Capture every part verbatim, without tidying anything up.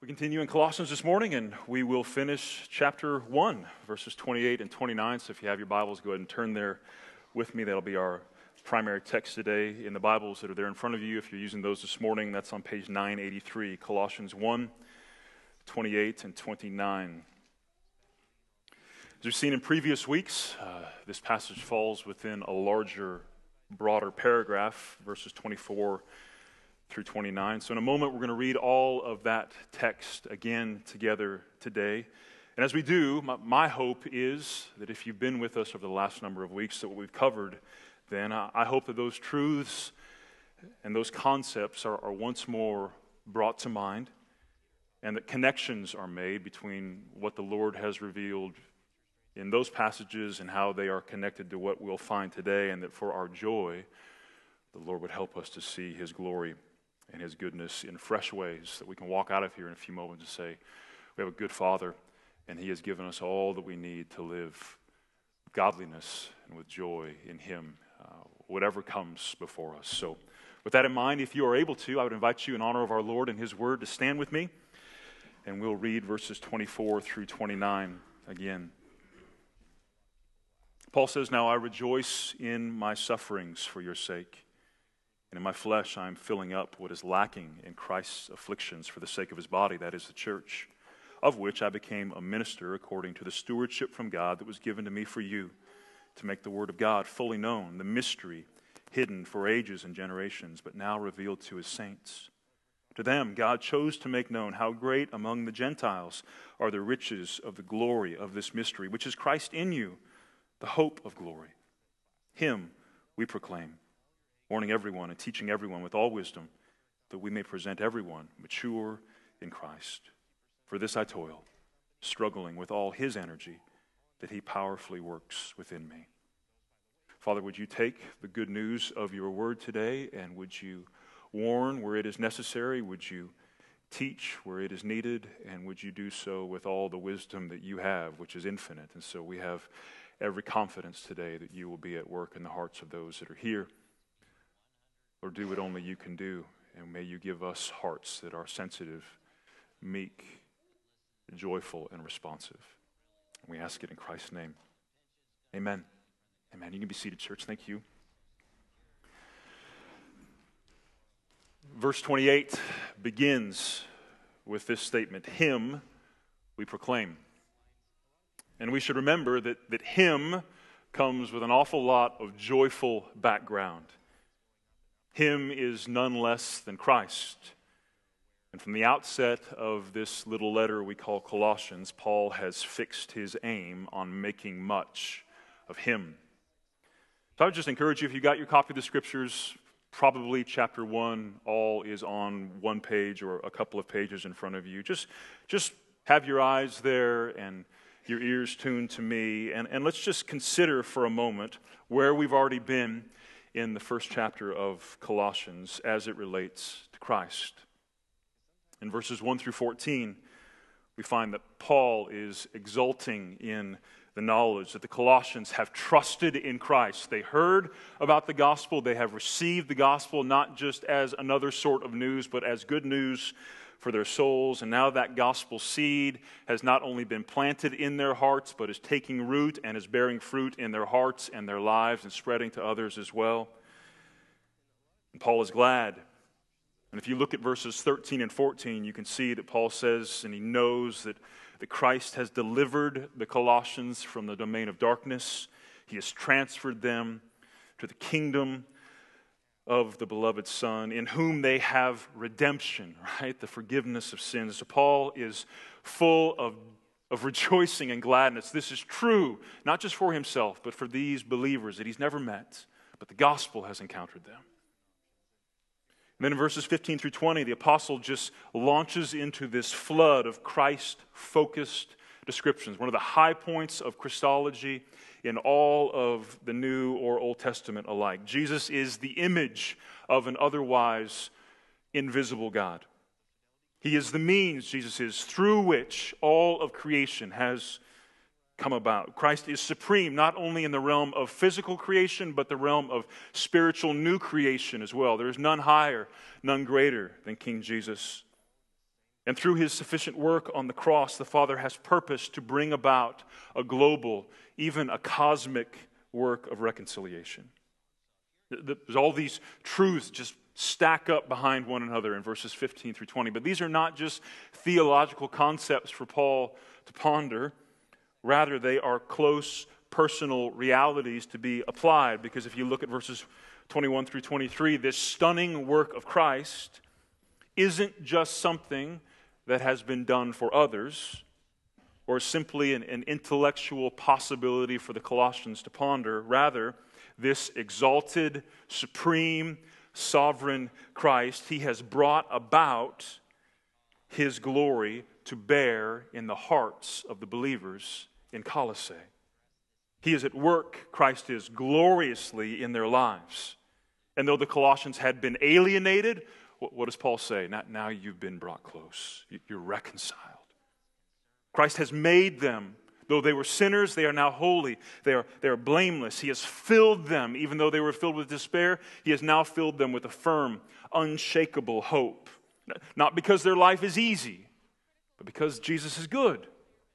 We continue in Colossians this morning, and we will finish chapter one, verses twenty-eight and twenty-nine. So if you have your Bibles, go ahead and turn there with me. That'll be our primary text today in the Bibles that are there in front of you. If you're using those this morning, that's on page nine eighty-three, Colossians one, twenty-eight and twenty-nine. As we've seen in previous weeks, uh, this passage falls within a larger, broader paragraph, verses twenty-four through twenty-nine. So in a moment, we're going to read all of that text again together today. And as we do, my, my hope is that if you've been with us over the last number of weeks, that what we've covered, then I, I hope that those truths and those concepts are, are once more brought to mind, and that connections are made between what the Lord has revealed in those passages and how they are connected to what we'll find today, and that for our joy, the Lord would help us to see His glory and His goodness in fresh ways, that we can walk out of here in a few moments and say, we have a good Father, and He has given us all that we need to live with godliness and with joy in Him, uh, whatever comes before us. So with that in mind, if you are able to, I would invite you in honor of our Lord and His Word to stand with me, and we'll read verses twenty-four through twenty-nine again. Paul says, "Now I rejoice in my sufferings for your sake. And in my flesh I am filling up what is lacking in Christ's afflictions for the sake of His body, that is the church, of which I became a minister according to the stewardship from God that was given to me for you, to make the word of God fully known, the mystery hidden for ages and generations, but now revealed to His saints. To them God chose to make known how great among the Gentiles are the riches of the glory of this mystery, which is Christ in you, the hope of glory. Him we proclaim, warning everyone and teaching everyone with all wisdom, that we may present everyone mature in Christ. For this I toil, struggling with all His energy, that He powerfully works within me." Father, would you take the good news of your word today, and would you warn where it is necessary? Would you teach where it is needed? And would you do so with all the wisdom that you have, which is infinite? And so we have every confidence today that you will be at work in the hearts of those that are here. Or do what only you can do, and may you give us hearts that are sensitive, meek, joyful, and responsive. And we ask it in Christ's name. Amen. Amen. You can be seated, church. Thank you. Verse twenty-eight begins with this statement, "Him we proclaim." And we should remember that, that Him comes with an awful lot of joyful background. Him is none less than Christ. And from the outset of this little letter we call Colossians, Paul has fixed his aim on making much of Him. So I would just encourage you, if you got your copy of the Scriptures, probably chapter one, all is on one page or a couple of pages in front of you. Just, just have your eyes there and your ears tuned to me. And, and let's just consider for a moment where we've already been in the first chapter of Colossians as it relates to Christ. In verses one through fourteen, we find that Paul is exulting in the knowledge that the Colossians have trusted in Christ. They heard about the gospel. They have received the gospel not just as another sort of news, but as good news for their souls. And now that gospel seed has not only been planted in their hearts, but is taking root and is bearing fruit in their hearts and their lives and spreading to others as well. And Paul is glad. And if you look at verses thirteen and fourteen, you can see that Paul says, and he knows that, that Christ has delivered the Colossians from the domain of darkness. He has transferred them to the kingdom of the beloved Son, in whom they have redemption, right? The forgiveness of sins. So Paul is full of, of rejoicing and gladness. This is true, not just for himself, but for these believers that he's never met, but the gospel has encountered them. And then in verses fifteen through twenty, the apostle just launches into this flood of Christ-focused descriptions, one of the high points of Christology in all of the New or Old Testament alike. Jesus is the image of an otherwise invisible God. He is the means, Jesus is, through which all of creation has come about. Christ is supreme, not only in the realm of physical creation, but the realm of spiritual new creation as well. There is none higher, none greater than King Jesus. And through his sufficient work on the cross, the Father has purpose to bring about a global, even a cosmic work of reconciliation. There's all these truths just stack up behind one another in verses fifteen through twenty. But these are not just theological concepts for Paul to ponder. Rather, they are close personal realities to be applied. Because if you look at verses twenty-one through twenty-three, this stunning work of Christ isn't just something that has been done for others, or simply an, an intellectual possibility for the Colossians to ponder. Rather, this exalted, supreme, sovereign Christ, he has brought about his glory to bear in the hearts of the believers in Colossae. He is at work, Christ is, gloriously in their lives. And though the Colossians had been alienated, what does Paul say? Now, now you've been brought close. You're reconciled. Christ has made them. Though they were sinners, they are now holy. They are, they are blameless. He has filled them, even though they were filled with despair, he has now filled them with a firm, unshakable hope. Not because their life is easy, but because Jesus is good.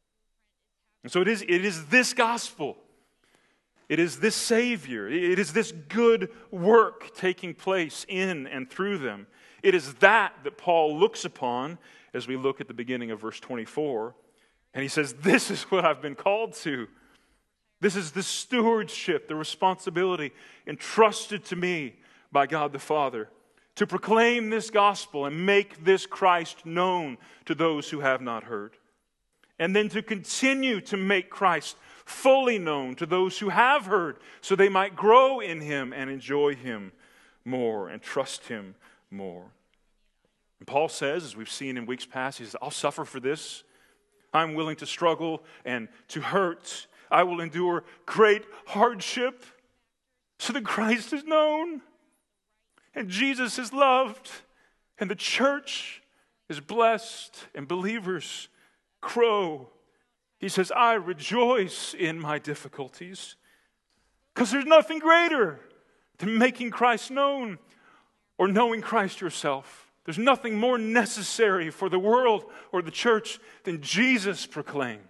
And so it is, it is this gospel. It is this Savior. It is this good work taking place in and through them. It is that that Paul looks upon as we look at the beginning of verse twenty-four. And he says, this is what I've been called to. This is the stewardship, the responsibility entrusted to me by God the Father to proclaim this gospel and make this Christ known to those who have not heard. And then to continue to make Christ fully known to those who have heard, so they might grow in him and enjoy him more and trust him more. And Paul says, as we've seen in weeks past, he says, I'll suffer for this. I'm willing to struggle and to hurt. I will endure great hardship so that Christ is known and Jesus is loved and the church is blessed and believers grow. He says, I rejoice in my difficulties because there's nothing greater than making Christ known or knowing Christ yourself. There's nothing more necessary for the world or the church than Jesus proclaimed.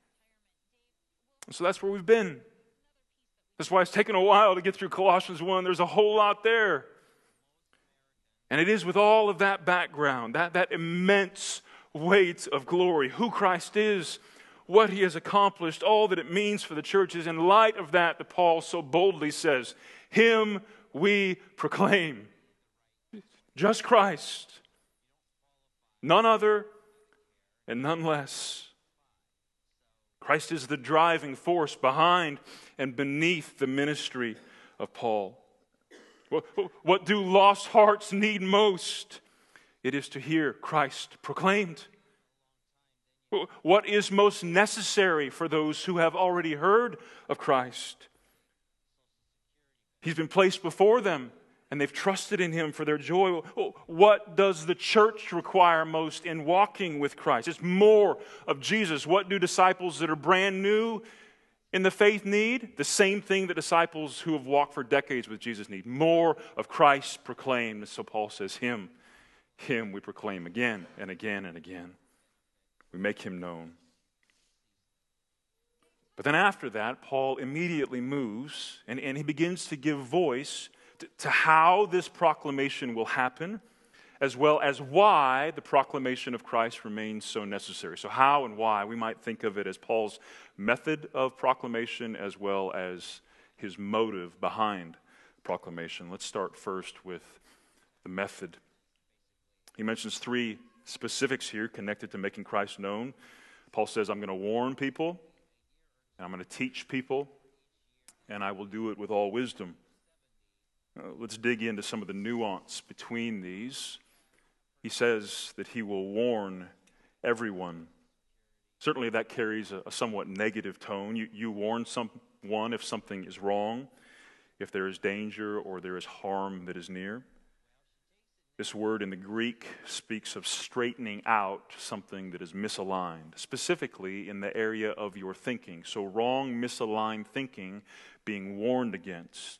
And so that's where we've been. That's why it's taken a while to get through Colossians one. There's a whole lot there. And it is with all of that background, that, that immense weight of glory, who Christ is, what he has accomplished, all that it means for the churches. In light of that, that Paul so boldly says, him we proclaim. Just Christ, none other and none less. Christ is the driving force behind and beneath the ministry of Paul. What do lost hearts need most? It is to hear Christ proclaimed. What is most necessary for those who have already heard of Christ? He's been placed before them, and they've trusted in him for their joy. What does the church require most in walking with Christ? It's more of Jesus. What do disciples that are brand new in the faith need? The same thing that disciples who have walked for decades with Jesus need. More of Christ proclaimed. So Paul says, him, him we proclaim again and again and again. We make him known. But then after that, Paul immediately moves and, and he begins to give voice to, to how this proclamation will happen, as well as why the proclamation of Christ remains so necessary. So how and why, we might think of it as Paul's method of proclamation as well as his motive behind proclamation. Let's start first with the method. He mentions three specifics here connected to making Christ known. Paul says, I'm going to warn people, and I'm going to teach people, and I will do it with all wisdom. Uh, let's dig into some of the nuance between these. He says that he will warn everyone. Certainly that carries a, a somewhat negative tone. You, you warn someone if something is wrong, if there is danger or there is harm that is near. This word in the Greek speaks of straightening out something that is misaligned, specifically in the area of your thinking. So wrong, misaligned thinking being warned against.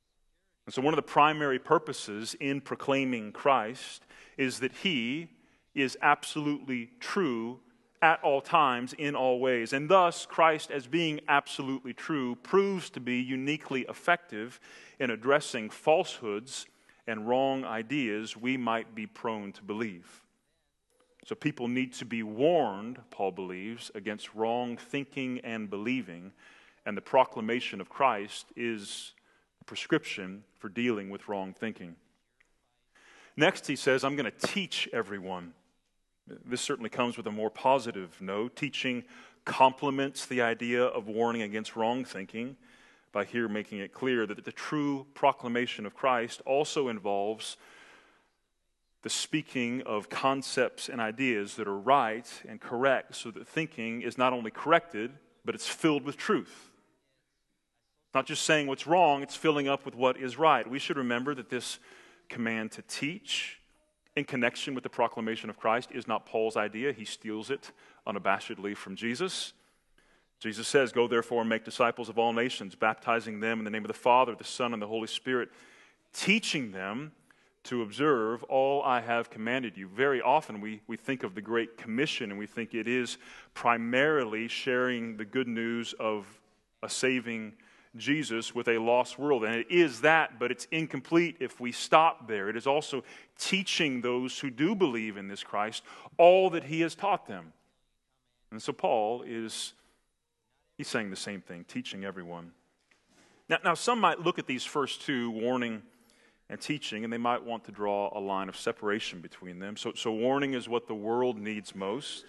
And so one of the primary purposes in proclaiming Christ is that he is absolutely true at all times, in all ways. And thus, Christ, as being absolutely true, proves to be uniquely effective in addressing falsehoods and wrong ideas we might be prone to believe. So people need to be warned, Paul believes, against wrong thinking and believing, and the proclamation of Christ is the prescription for dealing with wrong thinking. Next, he says, I'm going to teach everyone. This certainly comes with a more positive note. Teaching complements the idea of warning against wrong thinking by here making it clear that the true proclamation of Christ also involves the speaking of concepts and ideas that are right and correct, so that thinking is not only corrected, but it's filled with truth. Not just saying what's wrong, it's filling up with what is right. We should remember that this command to teach in connection with the proclamation of Christ is not Paul's idea. He steals it unabashedly from Jesus. Jesus says, "Go therefore and make disciples of all nations, baptizing them in the name of the Father, the Son, and the Holy Spirit, teaching them to observe all I have commanded you." Very often we, we think of the Great Commission and we think it is primarily sharing the good news of a saving Jesus with a lost world. And it is that, but it's incomplete if we stop there. It is also teaching those who do believe in this Christ all that he has taught them. And so Paul is, he's saying the same thing, teaching everyone. Now, now some might look at these first two, warning and teaching, and they might want to draw a line of separation between them. So, so warning is what the world needs most.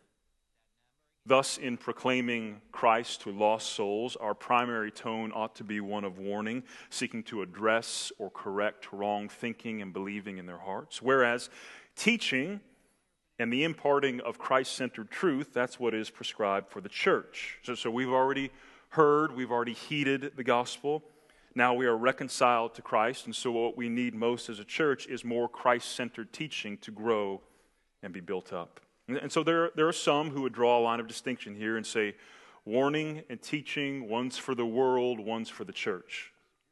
Thus, in proclaiming Christ to lost souls, our primary tone ought to be one of warning, seeking to address or correct wrong thinking and believing in their hearts. Whereas teaching and the imparting of Christ-centered truth, that's what is prescribed for the church. So, so we've already heard, we've already heeded the gospel. Now we are reconciled to Christ, and so what we need most as a church is more Christ-centered teaching to grow and be built up. And so there, there are some who would draw a line of distinction here and say, warning and teaching, one's for the world, one's for the church.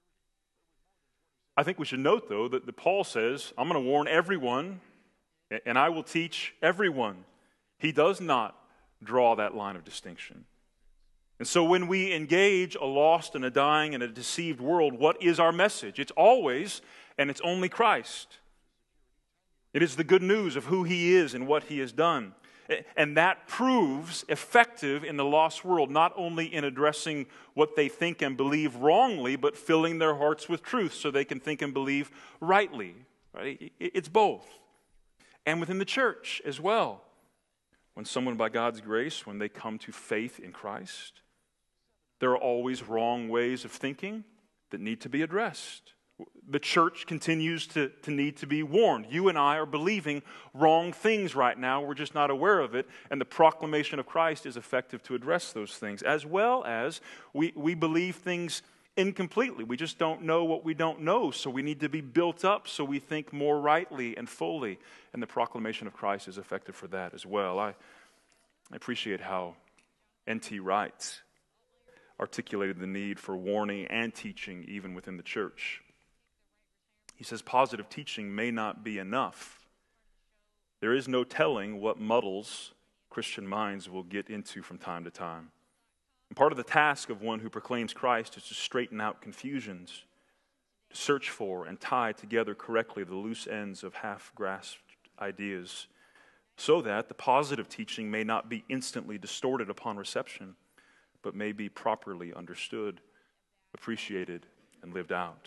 I think we should note, though, that, that Paul says, I'm going to warn everyone, and I will teach everyone. He does not draw that line of distinction. And so when we engage a lost and a dying and a deceived world, what is our message? It's always, and it's only Christ. It is the good news of who he is and what he has done. And that proves effective in the lost world, not only in addressing what they think and believe wrongly, but filling their hearts with truth so they can think and believe rightly. Right? It's both. And within the church as well. When someone, by God's grace, when they come to faith in Christ, there are always wrong ways of thinking that need to be addressed. The church continues to, to need to be warned. You and I are believing wrong things right now. We're just not aware of it. And the proclamation of Christ is effective to address those things. As well as we, we believe things incompletely. We just don't know what we don't know. So we need to be built up so we think more rightly and fully. And the proclamation of Christ is effective for that as well. I, I appreciate how N T Wright articulated the need for warning and teaching even within the church. He says positive teaching may not be enough. There is no telling what muddles Christian minds will get into from time to time. And part of the task of one who proclaims Christ is to straighten out confusions, to search for and tie together correctly the loose ends of half-grasped ideas, so that the positive teaching may not be instantly distorted upon reception, but may be properly understood, appreciated, and lived out.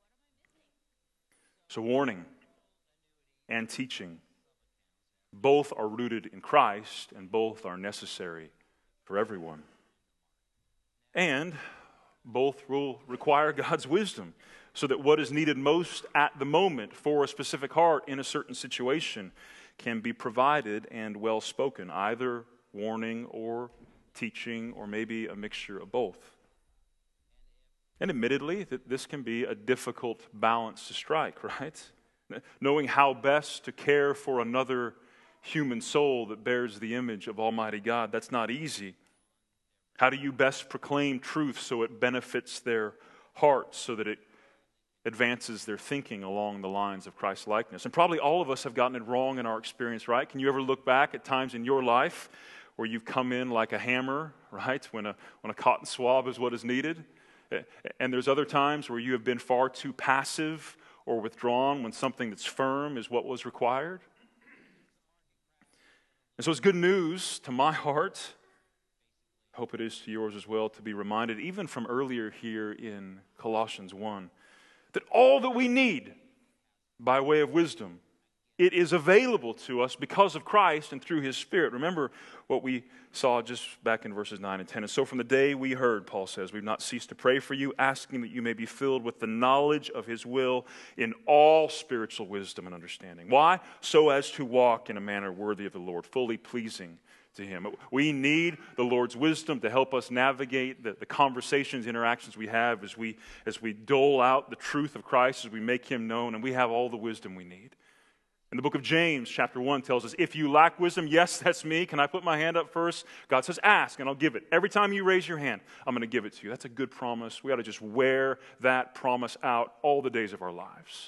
So warning and teaching, both are rooted in Christ and both are necessary for everyone. And both will require God's wisdom so that what is needed most at the moment for a specific heart in a certain situation can be provided and well spoken, either warning or teaching or maybe a mixture of both. And admittedly, that this can be a difficult balance to strike, right? Knowing how best to care for another human soul that bears the image of Almighty God, that's not easy. How do you best proclaim truth so it benefits their hearts, so that it advances their thinking along the lines of Christ-likeness. And probably all of us have gotten it wrong in our experience, right? Can you ever look back at times in your life where you've come in like a hammer, right, when a, when a cotton swab is what is needed? And there's other times where you have been far too passive or withdrawn when something that's firm is what was required. And so it's good news to my heart, I hope it is to yours as well, to be reminded, even from earlier here in Colossians one, that all that we need by way of wisdom, it is available to us because of Christ and through His Spirit. Remember what we saw just back in verses nine and ten. And so from the day we heard, Paul says, we've not ceased to pray for you, asking that you may be filled with the knowledge of His will in all spiritual wisdom and understanding. Why? So as to walk in a manner worthy of the Lord, fully pleasing to Him. We need the Lord's wisdom to help us navigate the, the conversations, interactions we have as we, as we dole out the truth of Christ, as we make Him known, and we have all the wisdom we need. And the book of James, chapter one, tells us, if you lack wisdom, yes, that's me. Can I put my hand up first? God says, ask, and I'll give it. Every time you raise your hand, I'm going to give it to you. That's a good promise. We ought to just wear that promise out all the days of our lives.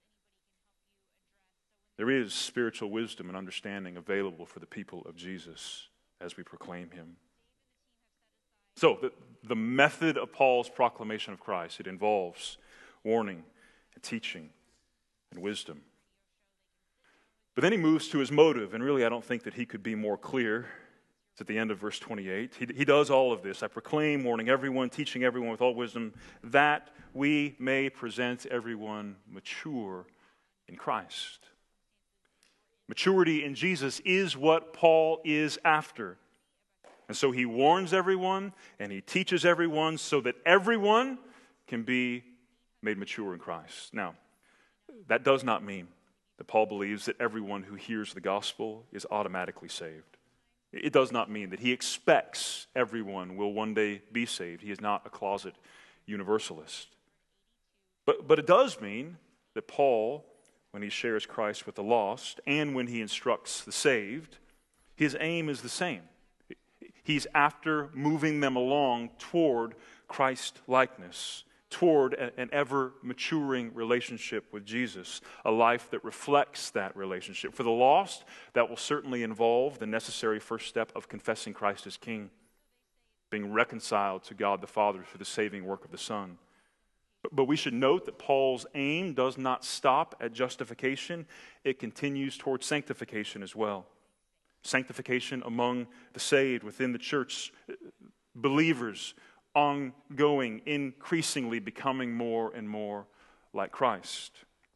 There is spiritual wisdom and understanding available for the people of Jesus as we proclaim Him. So, the, the method of Paul's proclamation of Christ, it involves warning and teaching and wisdom. But then he moves to his motive, and really I don't think that he could be more clear. It's at the end of verse twenty-eight. He, he does all of this. I proclaim, warning everyone, teaching everyone with all wisdom, that we may present everyone mature in Christ. Maturity in Jesus is what Paul is after. And so he warns everyone, and he teaches everyone so that everyone can be made mature in Christ. Now, that does not mean that Paul believes that everyone who hears the gospel is automatically saved. It does not mean that he expects everyone will one day be saved. He is not a closet universalist. But, but it does mean that Paul, when he shares Christ with the lost and when he instructs the saved, his aim is the same. He's after moving them along toward Christ-likeness, toward an ever-maturing relationship with Jesus, a life that reflects that relationship. For the lost, that will certainly involve the necessary first step of confessing Christ as King, being reconciled to God the Father through the saving work of the Son. But, but we should note that Paul's aim does not stop at justification. It continues towards sanctification as well. Sanctification among the saved within the church, believers, ongoing, increasingly becoming more and more like Christ.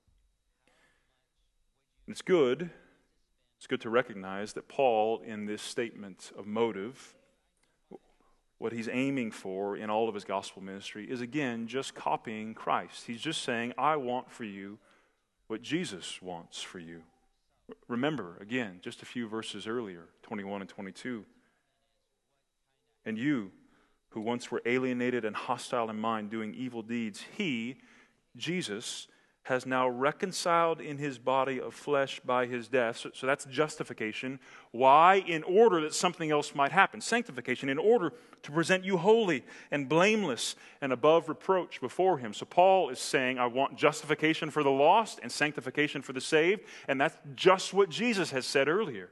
And it's good, it's good to recognize that Paul, in this statement of motive, what he's aiming for in all of his gospel ministry is, again, just copying Christ. He's just saying, I want for you what Jesus wants for you. Remember, again, just a few verses earlier, twenty-one and twenty-two. And you, who once were alienated and hostile in mind, doing evil deeds, He, Jesus, has now reconciled in His body of flesh by His death. So, so that's justification. Why? In order that something else might happen. Sanctification, in order to present you holy and blameless and above reproach before Him. So Paul is saying, I want justification for the lost and sanctification for the saved. And that's just what Jesus has said earlier.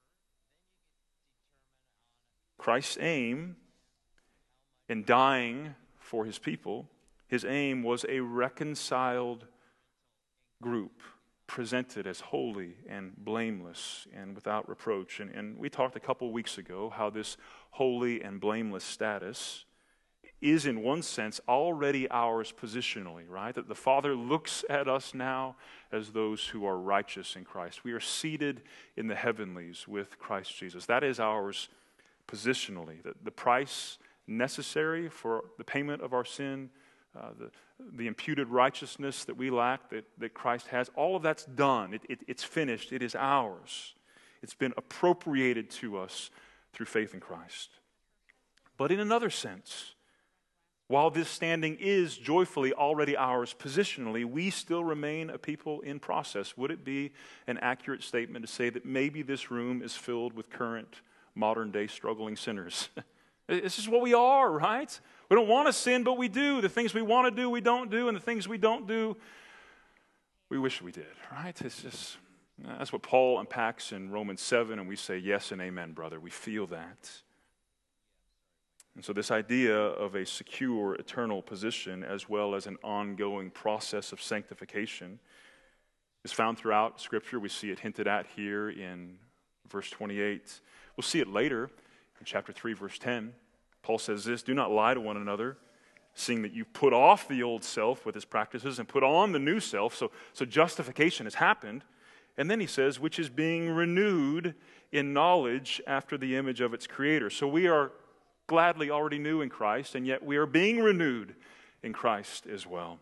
Christ's aim in dying for His people, His aim was a reconciled group presented as holy and blameless and without reproach. And, and we talked a couple weeks ago how this holy and blameless status is in one sense already ours positionally, right? That the Father looks at us now as those who are righteous in Christ. We are seated in the heavenlies with Christ Jesus. That is ours positionally. The, the price necessary for the payment of our sin, uh, the, the imputed righteousness that we lack, that, that Christ has, all of that's done. It, it, it's finished. It is ours. It's been appropriated to us through faith in Christ. But in another sense, while this standing is joyfully already ours positionally, we still remain a people in process. Would it be an accurate statement to say that maybe this room is filled with current modern-day struggling sinners? This is what we are, right? We don't want to sin, but we do. The things we want to do, we don't do. And the things we don't do, we wish we did, right? It's just, that's what Paul unpacks in Romans seven, and we say yes and amen, brother. We feel that. And so this idea of a secure, eternal position as well as an ongoing process of sanctification is found throughout Scripture. We see it hinted at here in verse twenty-eight. We'll see it later in chapter three, verse ten. Paul says this, do not lie to one another, seeing that you put off the old self with its practices and put on the new self. So, so justification has happened. And then he says, which is being renewed in knowledge after the image of its creator. So we are gladly already new in Christ, and yet we are being renewed in Christ as well.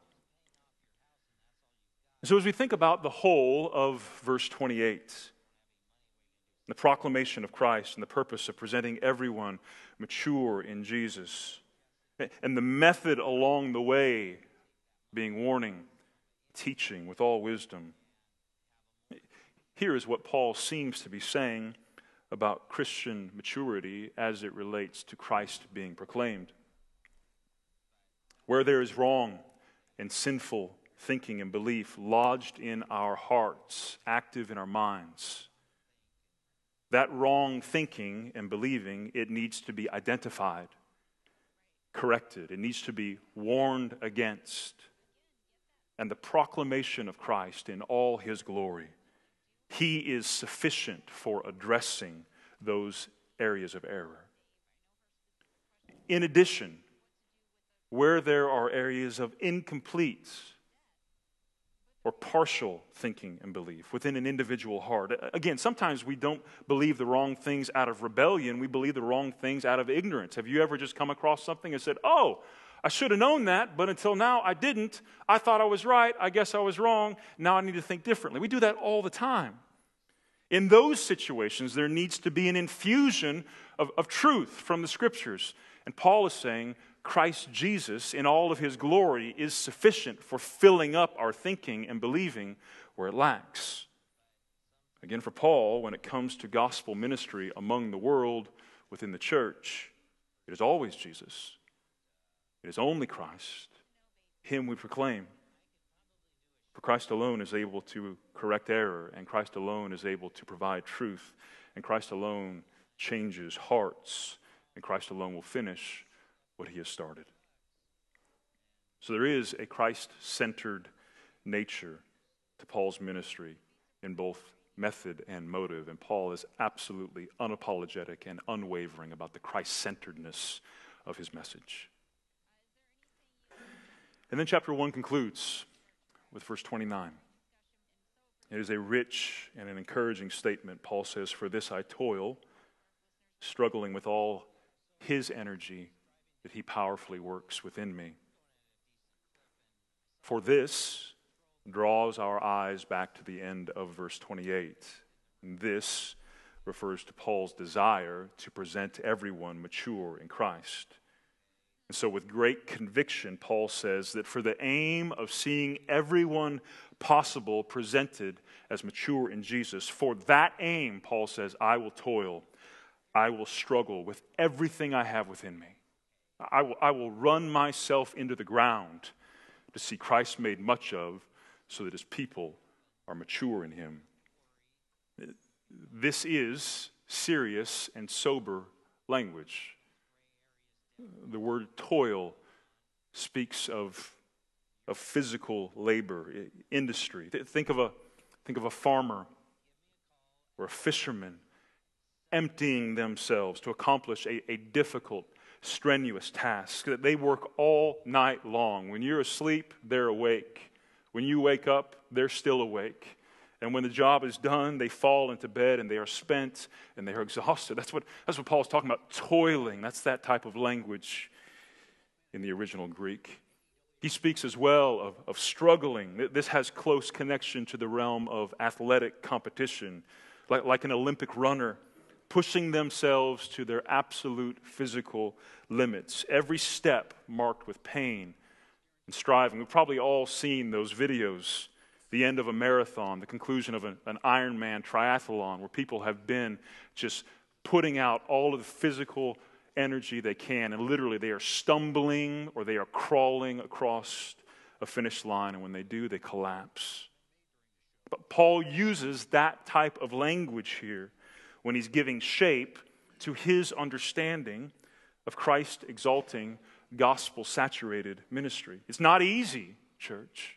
And so as we think about the whole of verse twenty-eight, the proclamation of Christ and the purpose of presenting everyone mature in Jesus, and the method along the way being warning, teaching with all wisdom, here is what Paul seems to be saying about Christian maturity as it relates to Christ being proclaimed. Where there is wrong and sinful thinking and belief lodged in our hearts, active in our minds, that wrong thinking and believing, it needs to be identified, corrected. It needs to be warned against. And the proclamation of Christ in all his glory, he is sufficient for addressing those areas of error. In addition, where there are areas of incomplete or partial thinking and belief within an individual heart. Again, sometimes we don't believe the wrong things out of rebellion. We believe the wrong things out of ignorance. Have you ever just come across something and said, oh, I should have known that, but until now I didn't. I thought I was right. I guess I was wrong. Now I need to think differently. We do that all the time. In those situations, there needs to be an infusion of, of truth from the Scriptures. And Paul is saying, Christ Jesus, in all of his glory, is sufficient for filling up our thinking and believing where it lacks. Again, for Paul, when it comes to gospel ministry among the world, within the church, it is always Jesus. It is only Christ. Him we proclaim. For Christ alone is able to correct error, and Christ alone is able to provide truth, and Christ alone changes hearts, and Christ alone will finish what he has started. So there is a Christ-centered nature to Paul's ministry in both method and motive, and Paul is absolutely unapologetic and unwavering about the Christ-centeredness of his message. And then chapter one concludes with verse twenty-nine. It is a rich and an encouraging statement. Paul says, for this I toil, struggling with all his energy that he powerfully works within me. For this draws our eyes back to the end of verse twenty-eight. And this refers to Paul's desire to present everyone mature in Christ. And so with great conviction, Paul says that for the aim of seeing everyone possible presented as mature in Jesus, for that aim, Paul says, I will toil, I will struggle with everything I have within me. I will, I will run myself into the ground to see Christ made much of so that his people are mature in him. This is serious and sober language. The word toil speaks of, of physical labor, industry. Think of a, think of a farmer or a fisherman emptying themselves to accomplish a, a difficult, strenuous task. That they work all night long. When you're asleep, they're awake. When you wake up, they're still awake. And when the job is done, they fall into bed and they are spent and they are exhausted. That's what, that's what Paul's talking about, toiling. That's that type of language in the original Greek. He speaks as well of, of struggling. This has close connection to the realm of athletic competition, like, like an Olympic runner pushing themselves to their absolute physical limits. Every step marked with pain and striving. We've probably all seen those videos, the end of a marathon, the conclusion of an, an Ironman triathlon, where people have been just putting out all of the physical energy they can. And literally, they are stumbling or they are crawling across a finish line. And when they do, they collapse. But Paul uses that type of language here when he's giving shape to his understanding of Christ exalting, gospel-saturated ministry. It's not easy, church.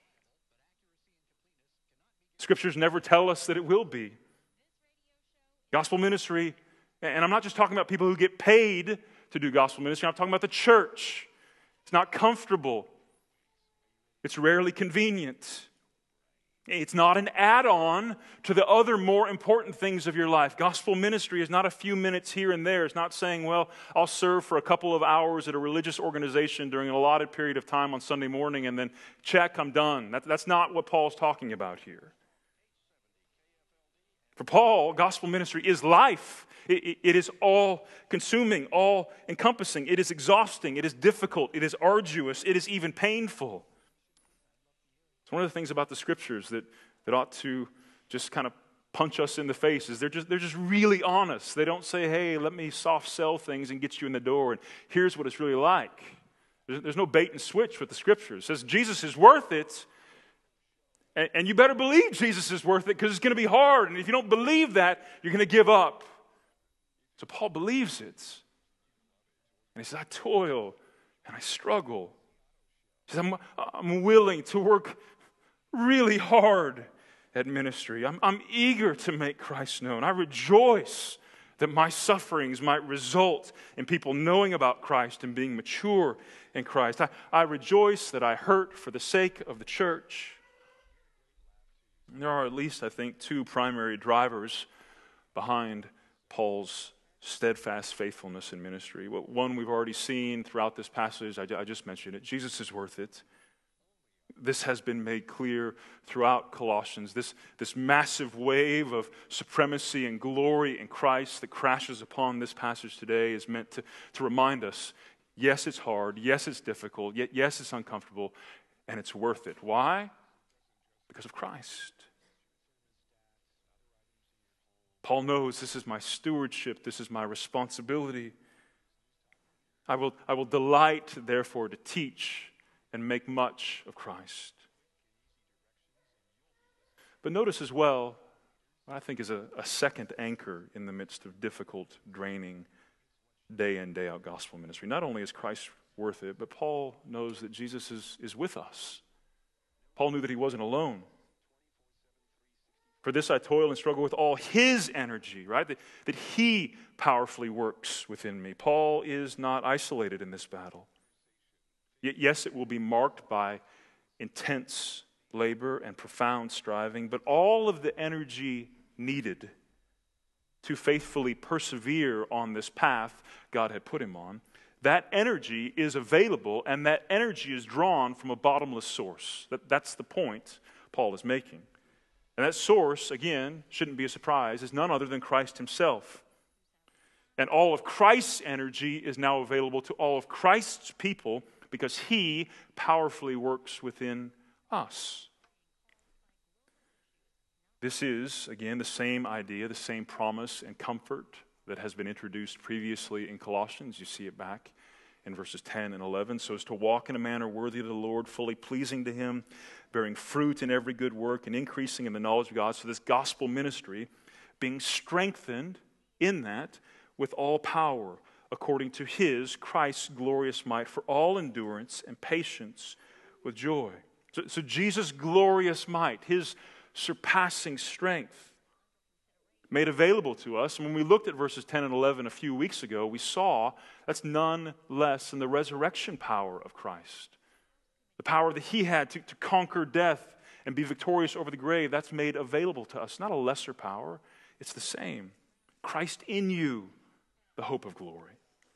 Scriptures never tell us that it will be. Gospel ministry, and I'm not just talking about people who get paid to do gospel ministry, I'm talking about the church. It's not comfortable. It's rarely convenient. It's not an add-on to the other more important things of your life. Gospel ministry is not a few minutes here and there. It's not saying, well, I'll serve for a couple of hours at a religious organization during an allotted period of time on Sunday morning and then check, I'm done. That, that's not what Paul's talking about here. For Paul, gospel ministry is life. It, it, it is all-consuming, all-encompassing. It is exhausting. It is difficult. It is arduous. It is even painful. It's one of the things about the Scriptures that, that ought to just kind of punch us in the face is they're just, they're just really honest. They don't say, hey, let me soft sell things and get you in the door, and here's what it's really like. There's, there's no bait and switch with the Scriptures. It says Jesus is worth it, and, and you better believe Jesus is worth it because it's going to be hard, and if you don't believe that, you're going to give up. So Paul believes it. And he says, I toil and I struggle. He says, I'm, I'm willing to work really hard at ministry. I'm, I'm eager to make Christ known. I rejoice that my sufferings might result in people knowing about Christ and being mature in Christ. I, I rejoice that I hurt for the sake of the church. And there are at least, I think, two primary drivers behind Paul's steadfast faithfulness in ministry. One we've already seen throughout this passage. I, I just mentioned it. Jesus is worth it. This has been made clear throughout Colossians. This, this massive wave of supremacy and glory in Christ that crashes upon this passage today is meant to, to remind us, yes, it's hard, yes, it's difficult, yet yes, it's uncomfortable, and it's worth it. Why? Because of Christ. Paul knows this is my stewardship, this is my responsibility. I will, I will delight, therefore, to teach and make much of Christ. But notice as well, what I think is a, a second anchor in the midst of difficult, draining, day in, day out gospel ministry. Not only is Christ worth it, but Paul knows that Jesus is, is with us. Paul knew that he wasn't alone. For this I toil and struggle with all his energy, right? That, that he powerfully works within me. Paul is not isolated in this battle. Yet, yes, it will be marked by intense labor and profound striving, but all of the energy needed to faithfully persevere on this path God had put him on, that energy is available, and that energy is drawn from a bottomless source. That, that's the point Paul is making. And that source, again, shouldn't be a surprise, is none other than Christ himself. And all of Christ's energy is now available to all of Christ's people because he powerfully works within us. This is, again, the same idea, the same promise and comfort that has been introduced previously in Colossians. You see it back in verses ten and eleven. So as to walk in a manner worthy of the Lord, fully pleasing to him, bearing fruit in every good work and increasing in the knowledge of God. So this gospel ministry, being strengthened in that with all power, according to his, Christ's glorious might, for all endurance and patience with joy. So, so Jesus' glorious might, his surpassing strength, made available to us. And when we looked at verses ten and eleven a few weeks ago, we saw that's none less than the resurrection power of Christ. The power that he had to, to conquer death and be victorious over the grave, that's made available to us. Not a lesser power, it's the same. Christ in you, the hope of glory.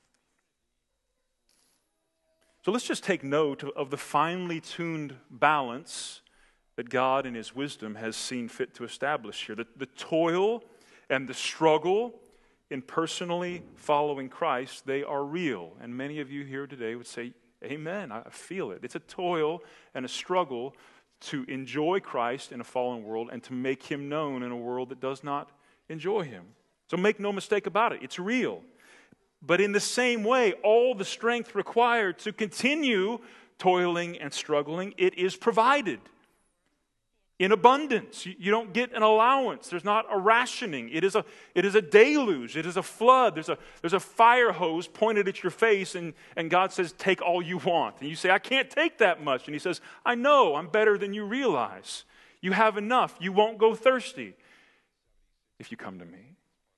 So let's just take note of the finely tuned balance that God in his wisdom has seen fit to establish here. The, the toil and the struggle in personally following Christ, they are real. And many of you here today would say, amen, I feel it. It's a toil and a struggle to enjoy Christ in a fallen world and to make him known in a world that does not enjoy him. So make no mistake about it, it's real. But in the same way, all the strength required to continue toiling and struggling, it is provided in abundance. You, you don't get an allowance. There's not a rationing. It is a, it is a deluge. It is a flood. There's a, there's a fire hose pointed at your face, and, and God says, take all you want. And you say, I can't take that much. And he says, I know, I'm better than you realize. You have enough. You won't go thirsty if you come to me.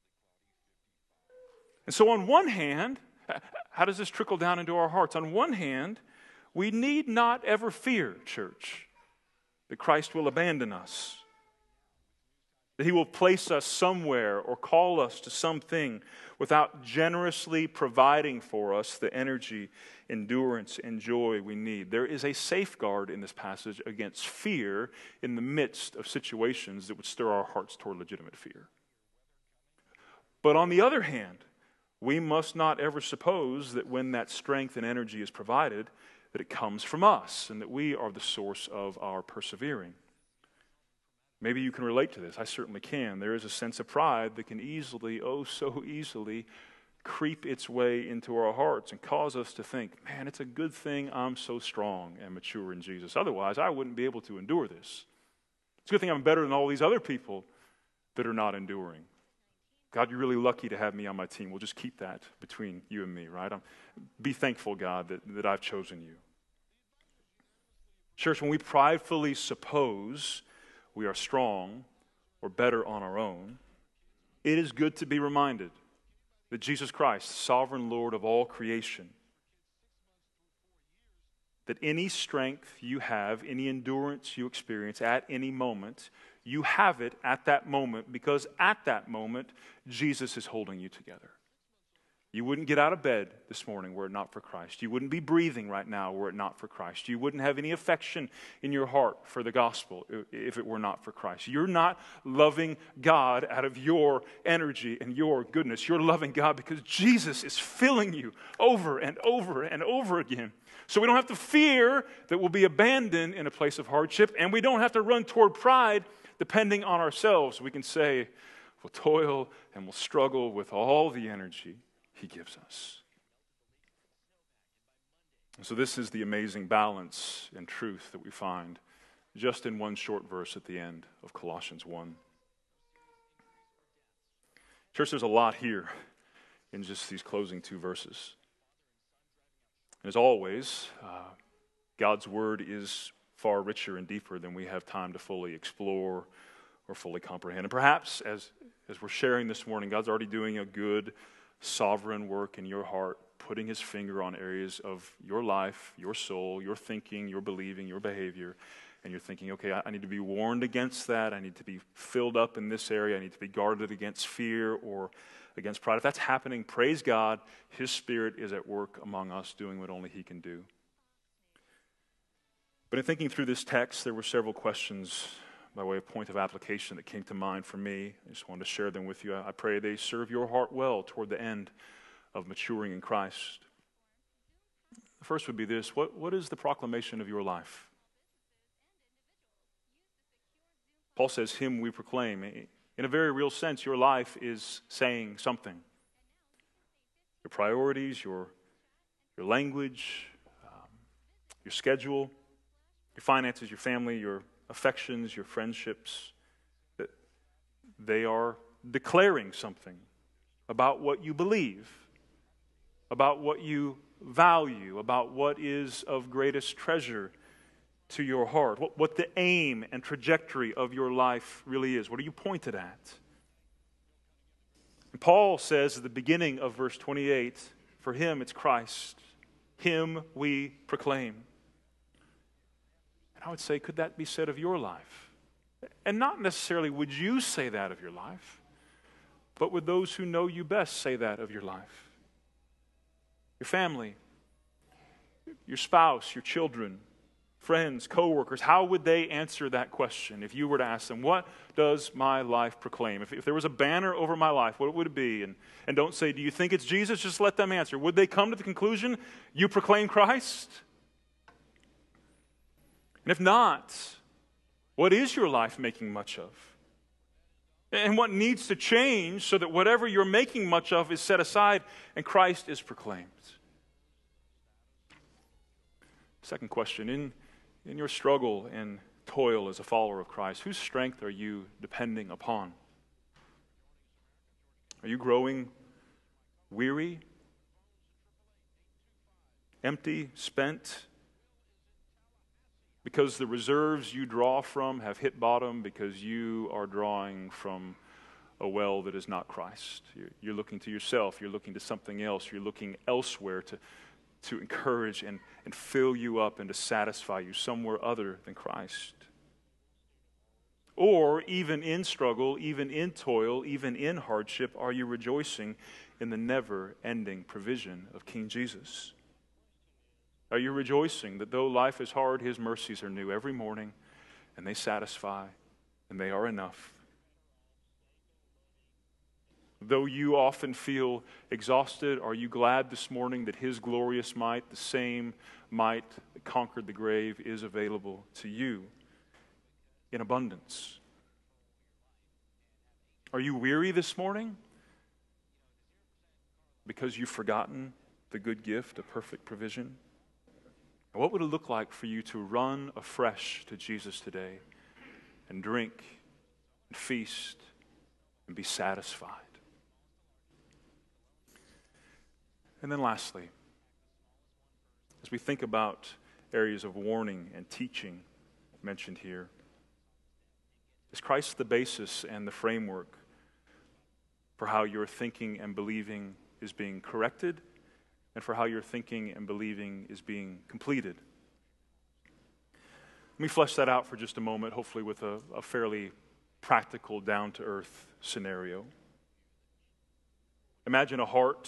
And so on one hand, how does this trickle down into our hearts? On one hand, we need not ever fear, church, that Christ will abandon us, that he will place us somewhere or call us to something without generously providing for us the energy, endurance, and joy we need. There is a safeguard in this passage against fear in the midst of situations that would stir our hearts toward legitimate fear. But on the other hand, we must not ever suppose that when that strength and energy is provided, that it comes from us and that we are the source of our persevering. Maybe you can relate to this. I certainly can. There is a sense of pride that can easily, oh so easily, creep its way into our hearts and cause us to think, man, it's a good thing I'm so strong and mature in Jesus. Otherwise, I wouldn't be able to endure this. It's a good thing I'm better than all these other people that are not enduring. God, you're really lucky to have me on my team. We'll just keep that between you and me, right? I'm, be thankful, God, that, that I've chosen you. Church, when we pridefully suppose we are strong or better on our own, it is good to be reminded that Jesus Christ, sovereign Lord of all creation, that any strength you have, any endurance you experience at any moment, you have it at that moment because at that moment, Jesus is holding you together. You wouldn't get out of bed this morning were it not for Christ. You wouldn't be breathing right now were it not for Christ. You wouldn't have any affection in your heart for the gospel if it were not for Christ. You're not loving God out of your energy and your goodness. You're loving God because Jesus is filling you over and over and over again. So we don't have to fear that we'll be abandoned in a place of hardship, and we don't have to run toward pride depending on ourselves. We can say, we'll toil and we'll struggle with all the energy he gives us. And so this is the amazing balance and truth that we find just in one short verse at the end of Colossians one. Church, there's a lot here in just these closing two verses. And as always, uh, God's word is far richer and deeper than we have time to fully explore or fully comprehend. And perhaps as, as we're sharing this morning, God's already doing a good, sovereign work in your heart, putting his finger on areas of your life, your soul, your thinking, your believing, your behavior, and you're thinking, okay, I, I need to be warned against that. I need to be filled up in this area. I need to be guarded against fear or against pride. If that's happening, praise God, his Spirit is at work among us doing what only he can do. But in thinking through this text, there were several questions by way of point of application that came to mind for me. I just wanted to share them with you. I pray they serve your heart well toward the end of maturing in Christ. The first would be this: what, what is the proclamation of your life? Paul says, him we proclaim. In a very real sense, your life is saying something. Your priorities, your, your language, um, your schedule, your finances, your family, your affections, your friendships, that they are declaring something about what you believe, about what you value, about what is of greatest treasure to your heart, what, what the aim and trajectory of your life really is. What are you pointed at? And Paul says at the beginning of verse twenty-eight, for him it's Christ. Him we proclaim. And I would say, could that be said of your life? And not necessarily would you say that of your life, but would those who know you best say that of your life? Your family, your spouse, your children, friends, coworkers, how would they answer that question if you were to ask them, what does my life proclaim? If, if there was a banner over my life, what would it be? And, and don't say, do you think it's Jesus? Just let them answer. Would they come to the conclusion, you proclaim Christ? And if not, what is your life making much of? and what needs to change so that whatever you're making much of is set aside and Christ is proclaimed. Second question, in, in your struggle and toil as a follower of Christ, whose strength are you depending upon? Are you growing weary, empty, spent, because the reserves you draw from have hit bottom, because you are drawing from a well that is not Christ? You're, you're looking to yourself, you're looking to something else, you're looking elsewhere to, to encourage and, and fill you up and to satisfy you somewhere other than Christ. Or even in struggle, even in toil, even in hardship, are you rejoicing in the never-ending provision of King Jesus? Are you rejoicing that though life is hard, His mercies are new every morning, and they satisfy, and they are enough? Though you often feel exhausted, are you glad this morning that His glorious might, the same might that conquered the grave, is available to you in abundance? Are you weary this morning because you've forgotten the good gift of perfect provision? What would it look like for you to run afresh to Jesus today and drink and feast and be satisfied? And then lastly, as we think about areas of warning and teaching mentioned here, is Christ the basis and the framework for how your thinking and believing is being corrected, and for how your thinking and believing is being completed? Let me flesh that out for just a moment, hopefully with a, a fairly practical, down-to-earth scenario. Imagine a heart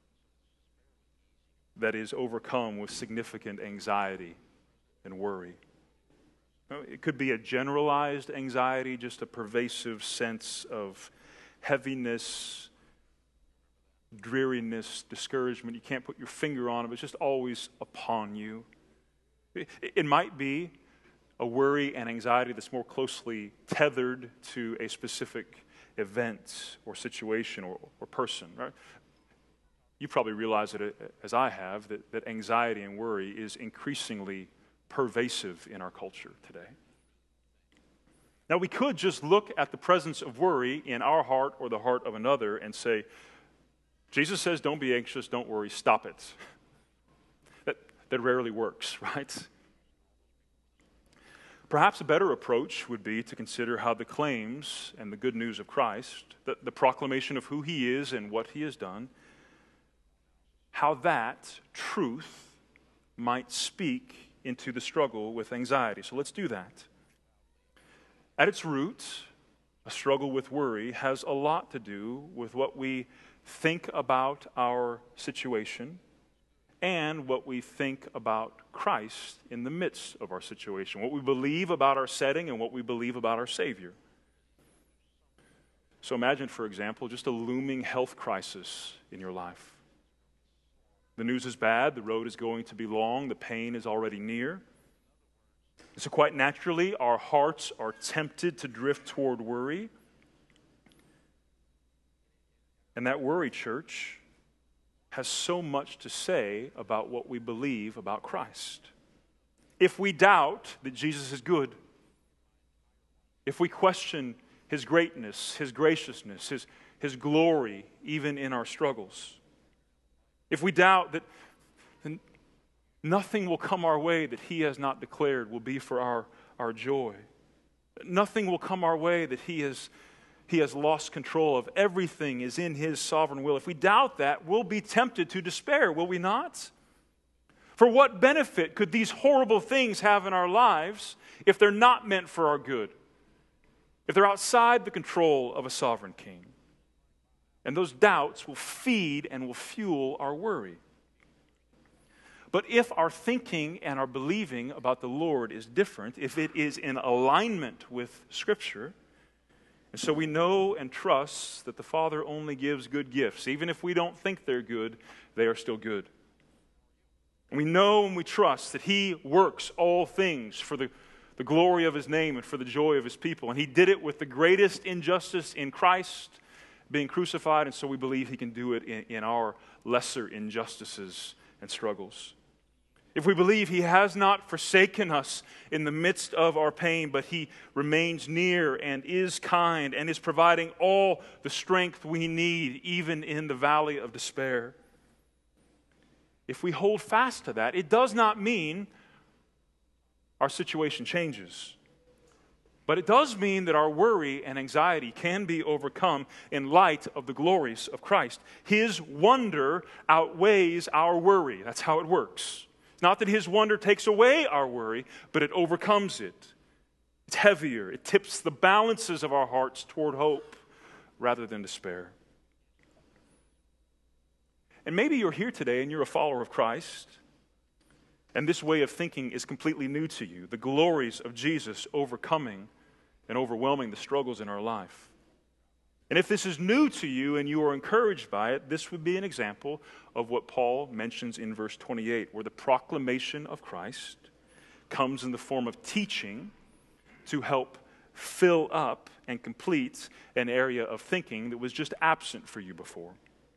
that is overcome with significant anxiety and worry. It could be a generalized anxiety, just a pervasive sense of heaviness, dreariness, discouragement. You can't put your finger on it, but it's just always upon you. It, it might be a worry and anxiety that's more closely tethered to a specific event or situation or, or person, right? You probably realize it, as I have, that, that anxiety and worry is increasingly pervasive in our culture today. Now, we could just look at the presence of worry in our heart or the heart of another and say, Jesus says, don't be anxious, don't worry, stop it. That, that rarely works, right? Perhaps a better approach would be to consider how the claims and the good news of Christ, the, the proclamation of who He is and what He has done, how that truth might speak into the struggle with anxiety. So let's do that. At its root, a struggle with worry has a lot to do with what we think about our situation and what we think about Christ in the midst of our situation, what we believe about our setting and what we believe about our Savior. So imagine, for example, just a looming health crisis in your life. The news is bad, the road is going to be long, the pain is already near. And so quite naturally, our hearts are tempted to drift toward worry. And that worry, church, has so much to say about what we believe about Christ. If we doubt that Jesus is good, if we question His greatness, His graciousness, His, His glory, even in our struggles, if we doubt that then nothing will come our way that He has not declared will be for our, our joy, nothing will come our way that He has He has lost control of. Everything is in His sovereign will. If we doubt that, we'll be tempted to despair, will we not? For what benefit could these horrible things have in our lives if they're not meant for our good? If they're outside the control of a sovereign King? And those doubts will feed and will fuel our worry. But if our thinking and our believing about the Lord is different, if it is in alignment with Scripture, and so we know and trust that the Father only gives good gifts. Even if we don't think they're good, they are still good. And we know and we trust that He works all things for the, the glory of his name and for the joy of his people. And he did it with the greatest injustice in Christ being crucified, and so we believe he can do it in, in our lesser injustices and struggles. If we believe he has not forsaken us in the midst of our pain, but he remains near and is kind and is providing all the strength we need, even in the valley of despair. If we hold fast to that, it does not mean our situation changes. But it does mean that our worry and anxiety can be overcome in light of the glories of Christ. His wonder outweighs our worry. That's how it works. Not that his wonder takes away our worry, but it overcomes it. It's heavier. It tips the balances of our hearts toward hope rather than despair. And maybe you're here today and you're a follower of Christ, and this way of thinking is completely new to you. The glories of Jesus overcoming and overwhelming the struggles in our life. And if this is new to you and you are encouraged by it, this would be an example of what Paul mentions in verse twenty-eight, where the proclamation of Christ comes in the form of teaching to help fill up and complete an area of thinking that was just absent for you before.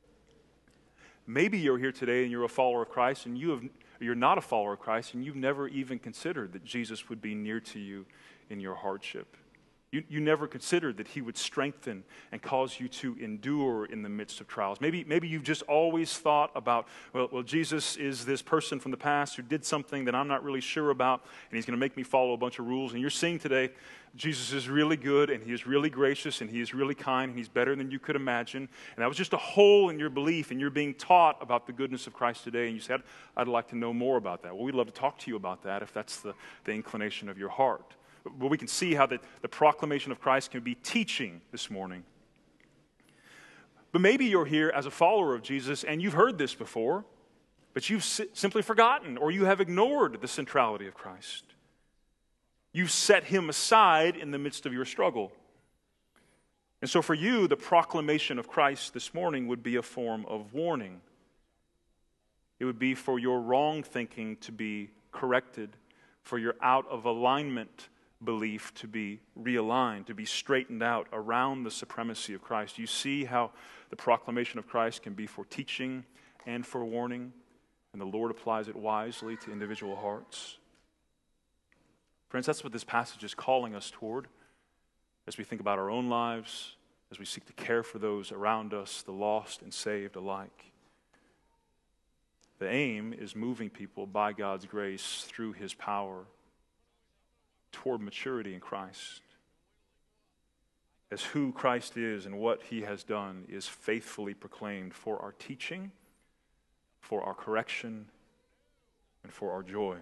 Maybe you're here today and you're a follower of Christ, and you have, you're not a follower of Christ, and you've never even considered that Jesus would be near to you in your hardship. You, you never considered that he would strengthen and cause you to endure in the midst of trials. Maybe, maybe you've just always thought about, well, well, Jesus is this person from the past who did something that I'm not really sure about, and he's going to make me follow a bunch of rules. And you're seeing today, Jesus is really good, and he is really gracious, and he is really kind, and he's better than you could imagine. And that was just a hole in your belief, and you're being taught about the goodness of Christ today, and you said, I'd like to know more about that. Well, we'd love to talk to you about that if that's the, the inclination of your heart. But we can see how the, the proclamation of Christ can be teaching this morning. But maybe you're here as a follower of Jesus and you've heard this before, but you've si- simply forgotten, or you have ignored the centrality of Christ. You've set him aside in the midst of your struggle. And so for you, the proclamation of Christ this morning would be a form of warning. It would be for your wrong thinking to be corrected, for your out of alignment belief to be realigned, to be straightened out around the supremacy of Christ. You see how the proclamation of Christ can be for teaching and for warning, and the Lord applies it wisely to individual hearts. Friends, that's what this passage is calling us toward as we think about our own lives, as we seek to care for those around us, the lost and saved alike. The aim is moving people by God's grace through his power toward maturity in Christ, as who Christ is and what he has done is faithfully proclaimed for our teaching, for our correction, and for our joy.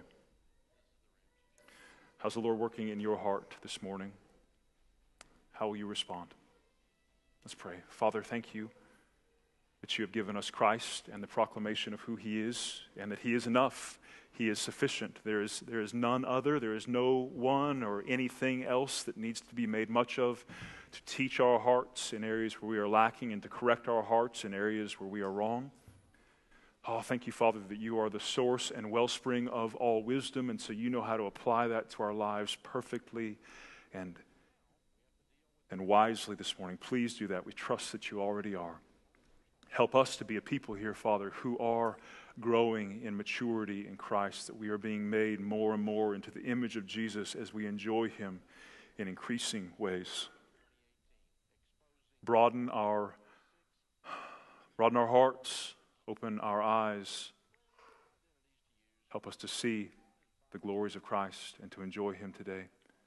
How's the Lord working in your heart this morning? How will you respond? Let's pray. Father, thank you that you have given us Christ and the proclamation of who he is, and that he is enough. He is sufficient. There is, there is none other. There is no one or anything else that needs to be made much of to teach our hearts in areas where we are lacking and to correct our hearts in areas where we are wrong. Oh, thank you, Father, that you are the source and wellspring of all wisdom, and so you know how to apply that to our lives perfectly and, and wisely this morning. Please do that. We trust that you already are. Help us to be a people here, Father, who are growing in maturity in Christ, that we are being made more and more into the image of Jesus as we enjoy him in increasing ways. Broaden our, broaden our hearts, open our eyes. Help us to see the glories of Christ and to enjoy him today.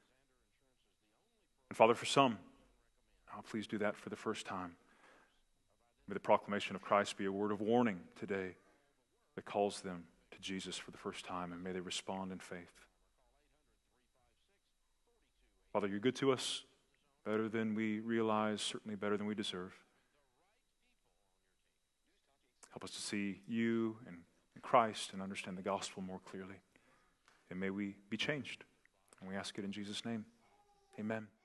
And Father, for some, oh, please do that for the first time. May the proclamation of Christ be a word of warning today that calls them to Jesus for the first time, and may they respond in faith. Father, you're good to us, better than we realize, certainly better than we deserve. Help us to see you and Christ and understand the gospel more clearly. And may we be changed. And we ask it in Jesus' name. Amen.